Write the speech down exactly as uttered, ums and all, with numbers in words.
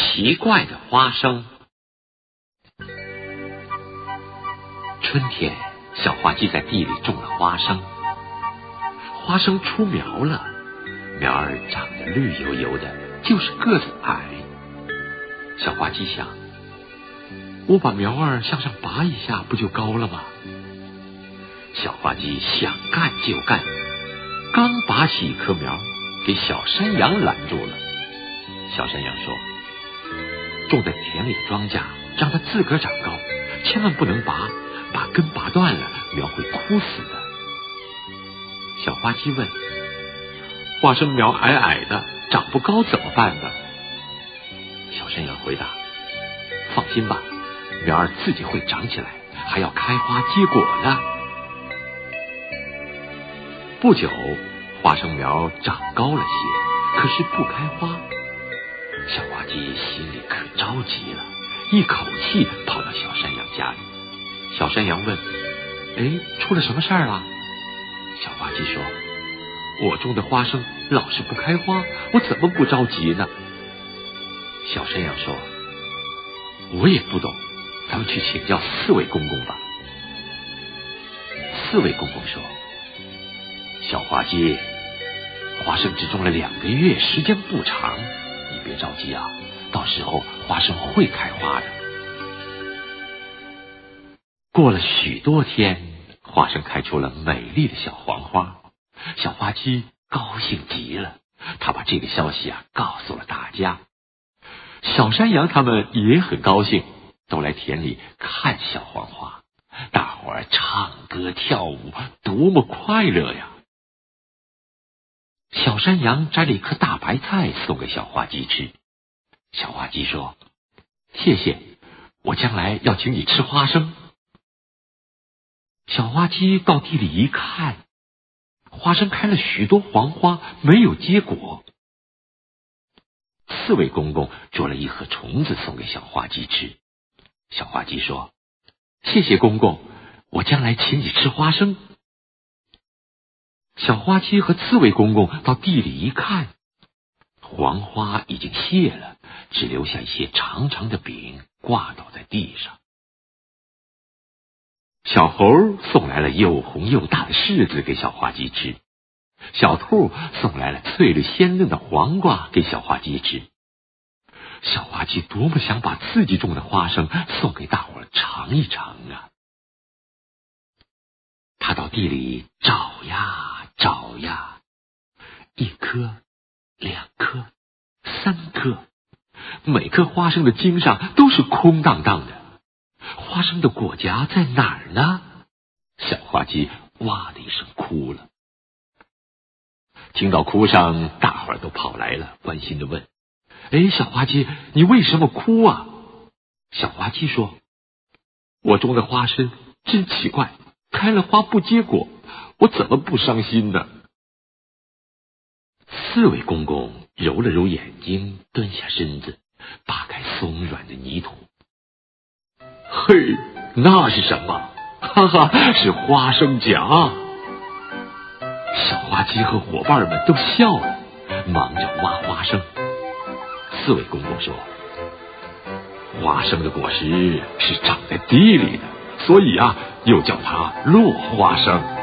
奇怪的花生。春天，小花鸡在地里种了花生，花生出苗了，苗儿长得绿油油的，就是个子矮。小花鸡想，我把苗儿向上拔一下，不就高了吗？小花鸡想干就干，刚拔起一棵苗，给小山羊拦住了。小山羊说，种在田里的庄稼让它自个儿长高，千万不能拔，把根拔断了，苗会枯死的。小花鸡问，花生苗矮矮的，长不高怎么办呢？小山羊回答，放心吧，苗儿自己会长起来，还要开花结果呢。不久，花生苗长高了些，可是不开花。小花鸡心里可着急了，一口气跑到小山羊家里。小山羊问，哎，出了什么事儿了？小花鸡说，我种的花生老是不开花，我怎么不着急呢？小山羊说，我也不懂，咱们去请教四位公公吧。四位公公说，小花鸡，花生只种了两个月，时间不长，你别着急啊，到时候花生会开花的。过了许多天，花生开出了美丽的小黄花，小花鸡高兴极了，他把这个消息啊告诉了大家。小山羊他们也很高兴，都来田里看小黄花，大伙儿唱歌跳舞，多么快乐呀！小山羊摘了一颗大白菜送给小花鸡吃，小花鸡说，谢谢，我将来要请你吃花生。小花鸡到地里一看，花生开了许多黄花，没有结果。四位公公捉了一盒虫子送给小花鸡吃，小花鸡说，谢谢公公，我将来请你吃花生。小花鸡和刺猬公公到地里一看，黄花已经谢了，只留下一些长长的柄挂倒在地上。小猴送来了又红又大的柿子给小花鸡吃，小兔送来了翠绿鲜嫩的黄瓜给小花鸡吃。小花鸡多么想把自己种的花生送给大伙儿尝一尝啊！他到地里找呀找呀，一颗、两颗、三颗，每颗花生的茎上都是空荡荡的。花生的果荚在哪儿呢？小花鸡哇的一声哭了。听到哭声，大伙儿都跑来了，关心地问，哎，小花鸡，你为什么哭啊？小花鸡说，我种的花生真奇怪，开了花不结果，我怎么不伤心呢？四位公公揉了揉眼睛，蹲下身子，扒开松软的泥土。嘿，那是什么？哈哈，是花生荚。小花鸡和伙伴们都笑了，忙着挖花生。四位公公说，花生的果实是长在地里的，所以啊，又叫它落花生。